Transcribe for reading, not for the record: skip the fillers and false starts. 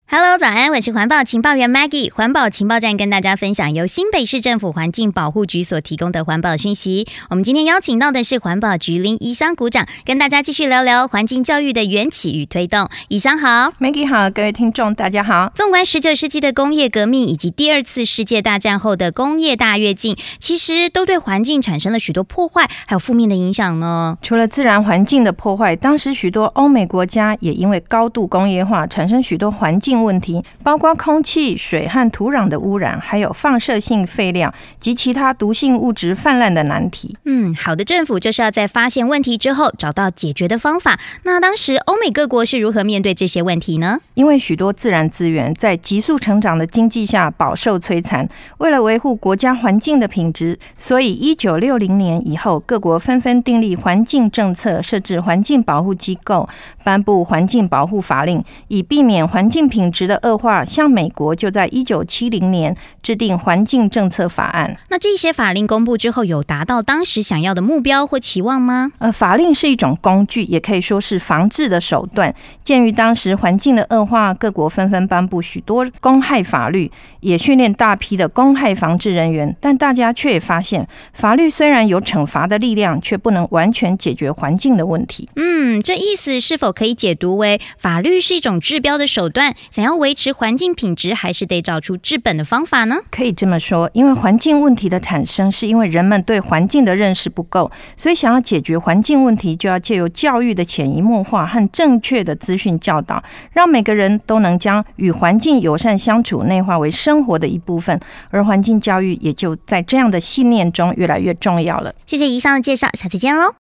Hello， 早安，我是环保情报员 Maggie。环保情报站跟大家分享由新北市政府环境保护局所提供的环保讯息。我们今天邀请到的是环保局林宜香股长，跟大家继续聊聊环境教育的缘起与推动。宜香好 ，Maggie 好，各位听众大家好。 纵观19世纪的工业革命以及第二次世界大战后的工业大跃进，其实都对环境产生了许多破坏，还有负面的影响呢。 除了自然环境的破坏，当时许多欧美国家也因为高度工业化，产生许多环境问题，包括空气、水和土壤的污染，还有放射性废料及其他毒性物质泛滥的难题。 好的政府就是要在发现问题之后找到解决的方法。那当时欧美各国是如何面对这些问题呢？ 因为许多自然资源在急速成长的经济下饱受摧残，为了维护国家环境的品质，所以1960年以后，各国纷纷订立环境政策，设置环境保护机构，颁布环境保护法令，以避免环境品质的恶化。像美国就在1970年制定环境政策法案。 那这些法令公布之后，有达到当时想要的目标或期望吗？ 法令是一种工具，也可以说是防治的手段。鉴于当时环境的恶化，各国纷纷颁布许多公害法律，也训练大批的公害防治人员。但大家却也发现，法律虽然有惩罚的力量，却不能完全解决环境的问题。 这意思是否可以解读为法律是一种治标的手段，想要维持环境品质，还是得找出治本的方法呢？ 可以这么说，因为环境问题的产生是因为人们对环境的认识不够，所以想要解决环境问题，就要借由教育的潜移默化和正确的资讯教导，让每个人都能将与环境友善相处内化为生活的一部分，而环境教育也就在这样的信念中越来越重要了。 谢谢宜香的介绍，下次见喽。